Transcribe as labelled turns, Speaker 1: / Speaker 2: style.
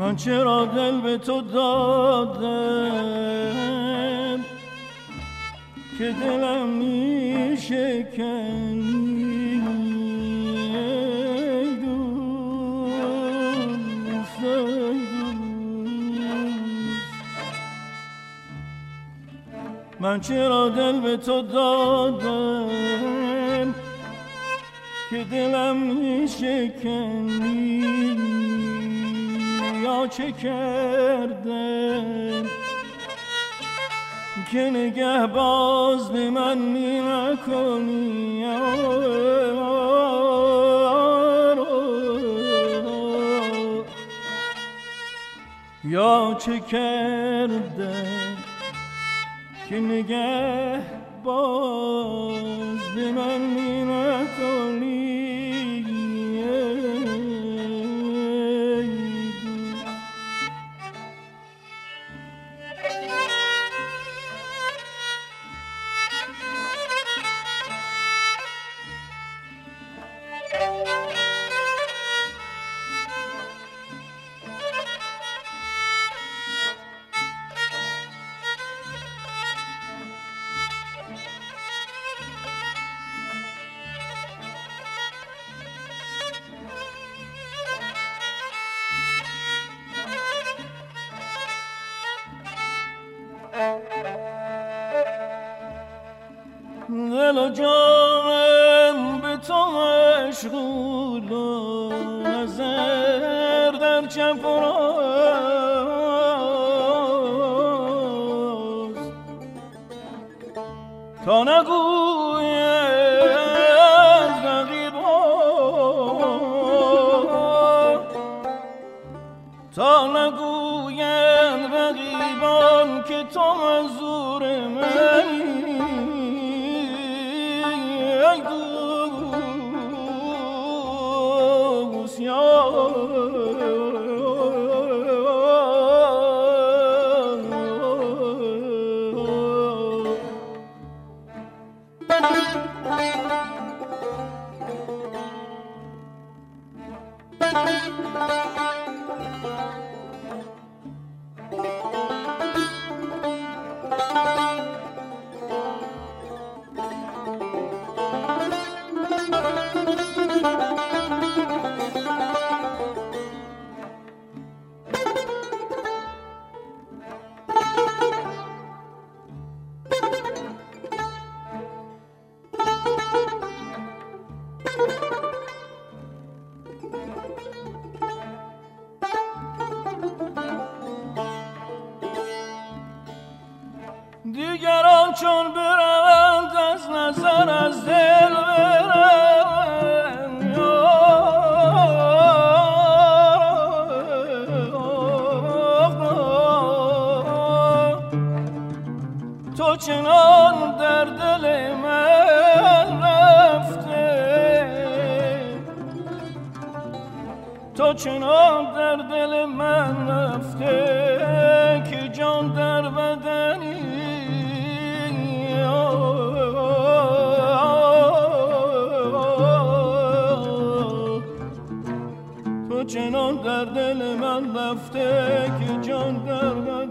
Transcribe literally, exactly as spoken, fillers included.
Speaker 1: من چرا دل به تو دادم که دلم می شکنی دوست من چرا دل به تو دادم که دلم می شکنی یا چه کردم که نگه باز به من می نکنی یا چه کردم که نگه باز به من می نکنی دل و جانم به تو مشغول و نظر در چپ و راست تا نگوید رقیبان تا نگوید رقیبان که تو منظور منی دیگران چون برند از نظر از دل برند تو چنان در دل من رفته تو چنان در دل من رفته که جان در بدنی تو چنان در دل من رفته که جان در بدنی